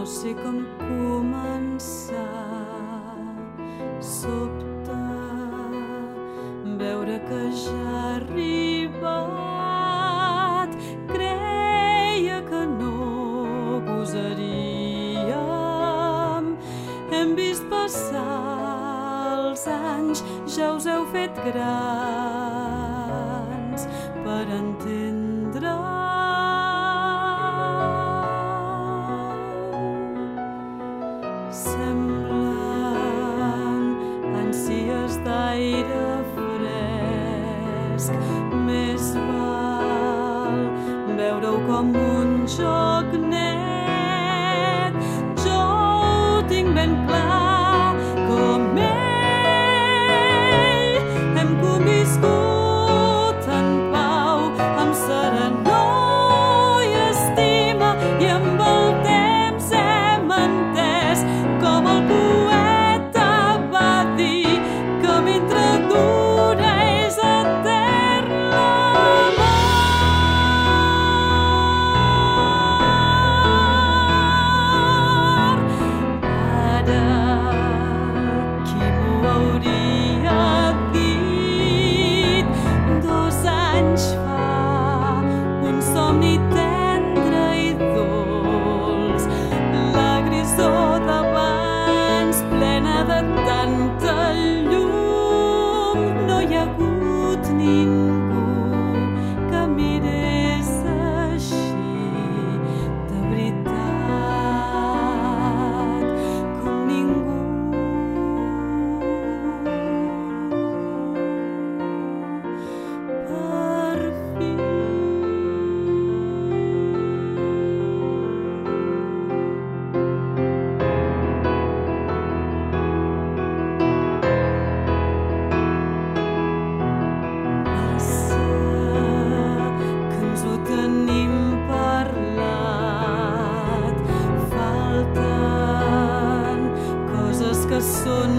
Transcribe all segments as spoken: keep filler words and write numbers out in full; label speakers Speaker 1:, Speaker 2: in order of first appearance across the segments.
Speaker 1: no sé com començar. Sobta veure que ja ha arribat. Creia que no gosaríem. Hem vist passar els anys, ja us heu fet grans per entendre. Semblen ànsies d'aire fresc. Més val veure-ho com un joc net. Jo ho tinc ben clar, com ell. Hem conviscut en pau, amb serenor i estima, i amb el temps hem entès, com el poeta va dir, que mentre dura és etern l'amor. Ara, qui m'ho hauria dit? Dos anys fa, un somni tendre i dolç, la grisor d'abans plena de tanta llum. No hi ha hagut ningú que mirés així de veritat, com ningú. Per fi. Massa que ens ho tenim parlat. Falten coses que són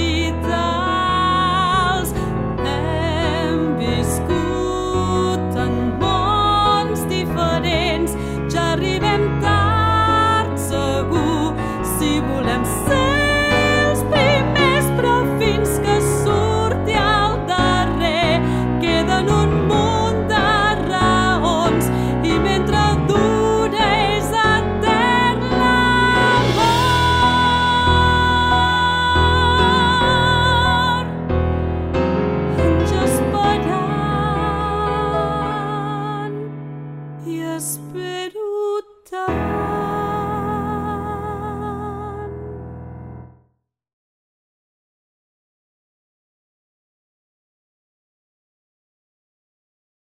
Speaker 1: vitals. Hem viscut en mons diferents. Ja arribem tard, segur, si volem ser els primers, però fins que surti al darrer queden un munt de raons, i mentre dura és etern l'amor. Anys esperant i espero tant.